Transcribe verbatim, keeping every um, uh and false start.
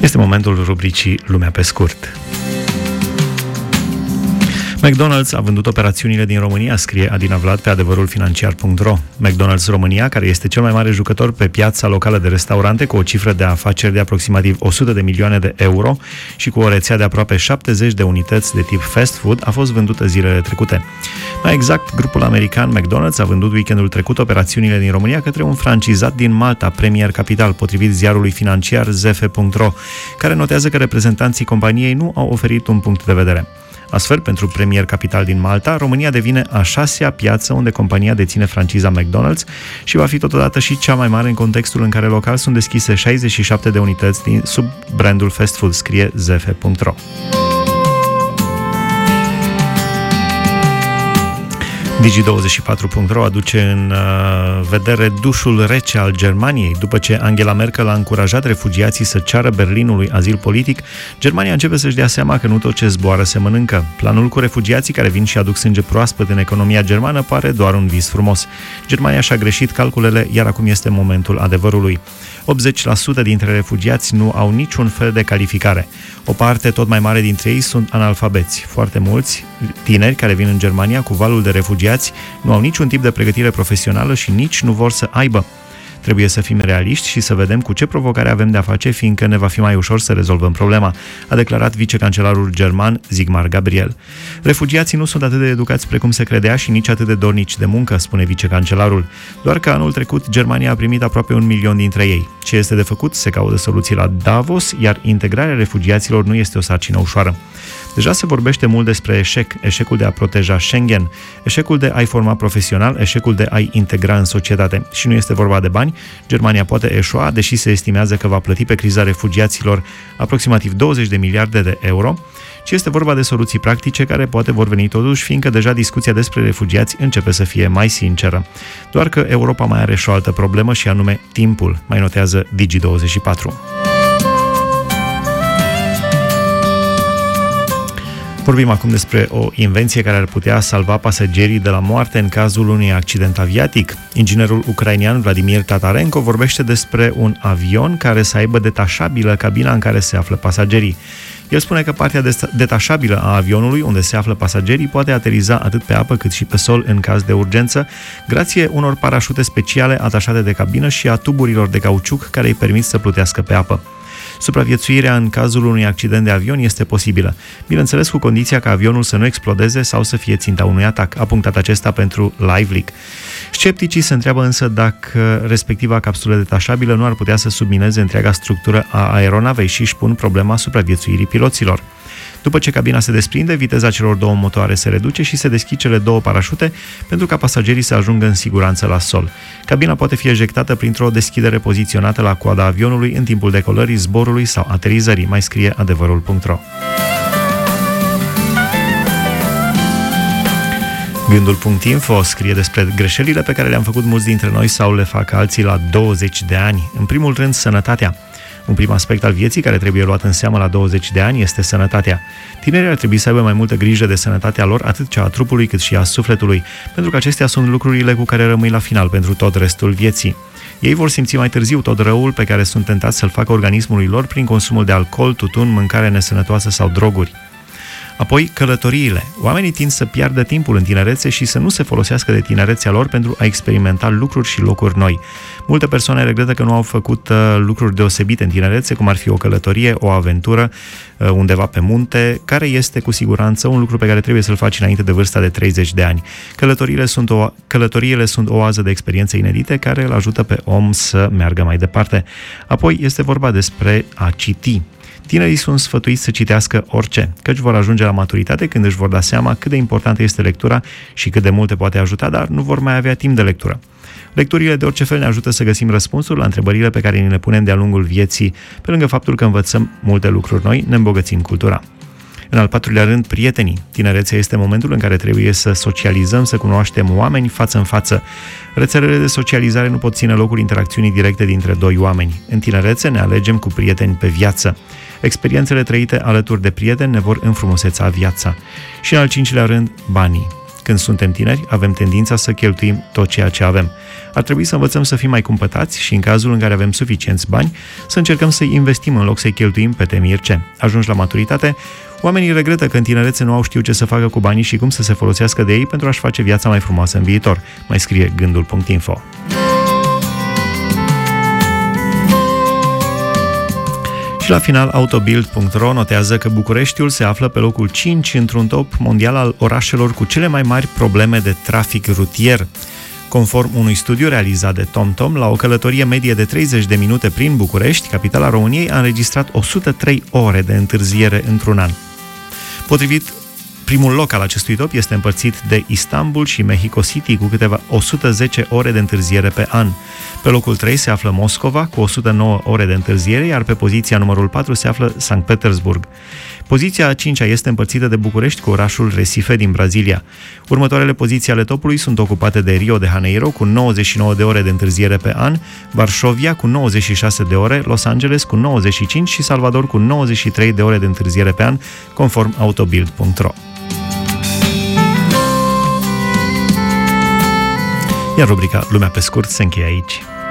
Este momentul rubricii Lumea pe scurt. McDonald's a vândut operațiunile din România, scrie Adina Vlad pe adevărul financiar punct ro. McDonald's România, care este cel mai mare jucător pe piața locală de restaurante, cu o cifră de afaceri de aproximativ o sută de milioane de euro și cu o rețea de aproape șaptezeci de unități de tip fast food, a fost vândută zilele trecute. Mai exact, grupul american McDonald's a vândut weekendul trecut operațiunile din România către un francizat din Malta, Premier Capital, potrivit ziarului financiar zefe punct ro, care notează că reprezentanții companiei nu au oferit un punct de vedere. Astfel, pentru Premier Capital din Malta, România devine a șasea piață unde compania deține franciza McDonald's și va fi totodată și cea mai mare în contextul în care local sunt deschise șaizeci și șapte de unități din sub brandul fast food, scrie zefe punct ro. Digi douăzeci și patru punct ro aduce în uh, vedere dușul rece al Germaniei. După ce Angela Merkel a încurajat refugiații să ceară Berlinului azil politic, Germania începe să-și dea seama că nu tot ce zboară se mănâncă. Planul cu refugiații care vin și aduc sânge proaspăt în economia germană pare doar un vis frumos. Germania și-a greșit calculele, iar acum este momentul adevărului. optzeci la sută dintre refugiați nu au niciun fel de calificare. O parte tot mai mare dintre ei sunt analfabeți. Foarte mulți tineri care vin în Germania cu valul de refugiați nu au niciun tip de pregătire profesională și nici nu vor să aibă. Trebuie să fim realiști și să vedem cu ce provocare avem de-a face, fiindcă ne va fi mai ușor să rezolvăm problema, a declarat vicecancelarul german Sigmar Gabriel. Refugiații nu sunt atât de educați precum se credea și nici atât de dornici de muncă, spune vicecancelarul. Doar că anul trecut Germania a primit aproape un milion dintre ei. Ce este de făcut? Se caută soluții la Davos, iar integrarea refugiaților nu este o sarcină ușoară. Deja se vorbește mult despre eșec, eșecul de a proteja Schengen, eșecul de a-i forma profesional, eșecul de a-i integra în societate. Și nu este vorba de bani, Germania poate eșua, deși se estimează că va plăti pe criza refugiaților aproximativ douăzeci de miliarde de euro, ci este vorba de soluții practice care poate vor veni totuși, fiindcă deja discuția despre refugiați începe să fie mai sinceră. Doar că Europa mai are și o altă problemă și anume timpul, mai notează Digi douăzeci și patru. Vorbim acum despre o invenție care ar putea salva pasagerii de la moarte în cazul unui accident aviatic. Inginerul ucrainean Vladimir Tatarenko vorbește despre un avion care să aibă detașabilă cabina în care se află pasagerii. El spune că partea detașabilă a avionului, unde se află pasagerii, poate ateriza atât pe apă cât și pe sol în caz de urgență, grație unor parașute speciale atașate de cabină și a tuburilor de cauciuc care îi permit să plutească pe apă. Supraviețuirea în cazul unui accident de avion este posibilă, bineînțeles cu condiția ca avionul să nu explodeze sau să fie ținta unui atac, a punctat acesta pentru LiveLeak. Scepticii se întreabă însă dacă respectiva capsulă detașabilă nu ar putea să submineze întreaga structură a aeronavei și își pun problema supraviețuirii piloților. După ce cabina se desprinde, viteza celor două motoare se reduce și se deschid cele două parașute pentru ca pasagerii să ajungă în siguranță la sol. Cabina poate fi ejectată printr-o deschidere poziționată la coada avionului în timpul decolării, zborului sau aterizării, mai scrie adevărul punct ro. Gândul punct info scrie despre greșelile pe care le-am făcut mulți dintre noi sau le fac alții la douăzeci de ani. În primul rând, sănătatea. Un prim aspect al vieții care trebuie luat în seamă la douăzeci de ani este sănătatea. Tinerii ar trebui să aibă mai multă grijă de sănătatea lor, atât cea a trupului cât și a sufletului, pentru că acestea sunt lucrurile cu care rămâi la final pentru tot restul vieții. Ei vor simți mai târziu tot răul pe care sunt tentați să-l facă organismului lor prin consumul de alcool, tutun, mâncare nesănătoasă sau droguri. Apoi, călătoriile. Oamenii tind să piardă timpul în tinerețe și să nu se folosească de tinerețea lor pentru a experimenta lucruri și locuri noi. Multe persoane regretă că nu au făcut uh, lucruri deosebite în tinerețe, cum ar fi o călătorie, o aventură uh, undeva pe munte, care este cu siguranță un lucru pe care trebuie să-l faci înainte de vârsta de treizeci de ani. Călătoriile sunt o, călătoriile sunt o oază de experiențe inedite care îl ajută pe om să meargă mai departe. Apoi este vorba despre a citi. Tinerii sunt sfătuiți să citească orice, căci vor ajunge la maturitate când își vor da seama cât de importantă este lectura și cât de mult te poate ajuta, dar nu vor mai avea timp de lectură. Lecturile de orice fel ne ajută să găsim răspunsuri la întrebările pe care ni le punem de-a lungul vieții, pe lângă faptul că învățăm multe lucruri noi, ne îmbogățim cultura. În al patrulea rând, prietenii. Tinerețea este momentul în care trebuie să socializăm, să cunoaștem oameni față în față. Rețelele de socializare nu pot ține locul interacțiunii directe dintre doi oameni. În tinerețe ne alegem cu prieteni pe viață. Experiențele trăite alături de prieteni ne vor înfrumuseța viața. Și în al cincilea rând, banii. Când suntem tineri, avem tendința să cheltuim tot ceea ce avem. Ar trebui să învățăm să fim mai cumpătați și, în cazul în care avem suficienți bani, să încercăm să-i investim în loc să-i cheltuim pe temiri ce. Ajungi la maturitate, oamenii regretă că în tinerețe nu au știut ce să facă cu banii și cum să se folosească de ei pentru a-și face viața mai frumoasă în viitor, mai scrie gândul punct info. Și la final, Autobild punct ro notează că Bucureștiul se află pe locul cinci într-un top mondial al orașelor cu cele mai mari probleme de trafic rutier. Conform unui studiu realizat de TomTom, la o călătorie medie de treizeci de minute prin București, capitala României a înregistrat o sută trei ore de întârziere într-un an. Potrivit, primul loc al acestui top este împărțit de Istanbul și Mexico City cu câteva o sută zece ore de întârziere pe an. Pe locul trei se află Moscova cu o sută nouă ore de întârziere, iar pe poziția numărul patru se află Sankt Petersburg. Poziția a cincea este împărțită de București cu orașul Recife din Brazilia. Următoarele poziții ale topului sunt ocupate de Rio de Janeiro cu nouăzeci și nouă de ore de întârziere pe an, Varșovia cu nouăzeci și șase de ore, Los Angeles cu nouăzeci și cinci și Salvador cu nouăzeci și trei de ore de întârziere pe an, conform Autobild punct ro. Iar rubrica Lumea pe scurt se încheie aici.